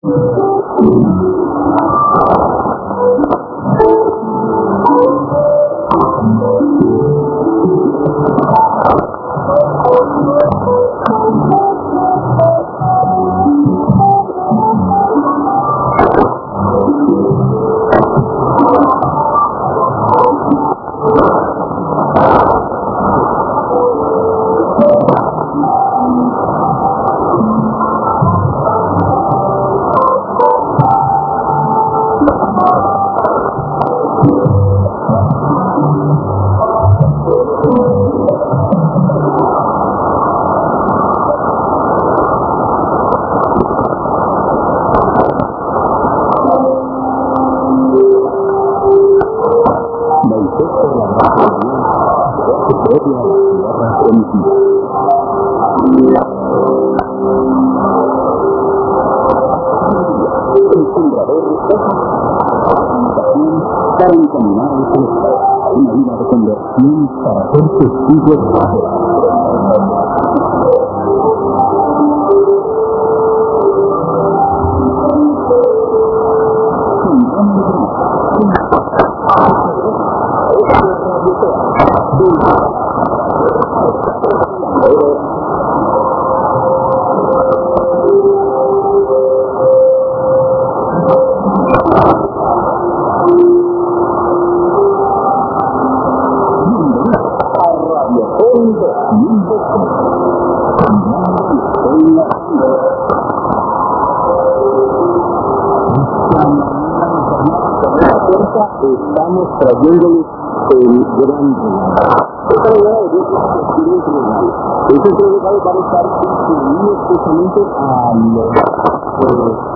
Para encaminar al celestial a una vida de conversión para ser testigos de la estamos trayéndoles el gran regalo. Esta regalo de Dios es el siguiente regalo. Este regalo va a estar unido especialmente a los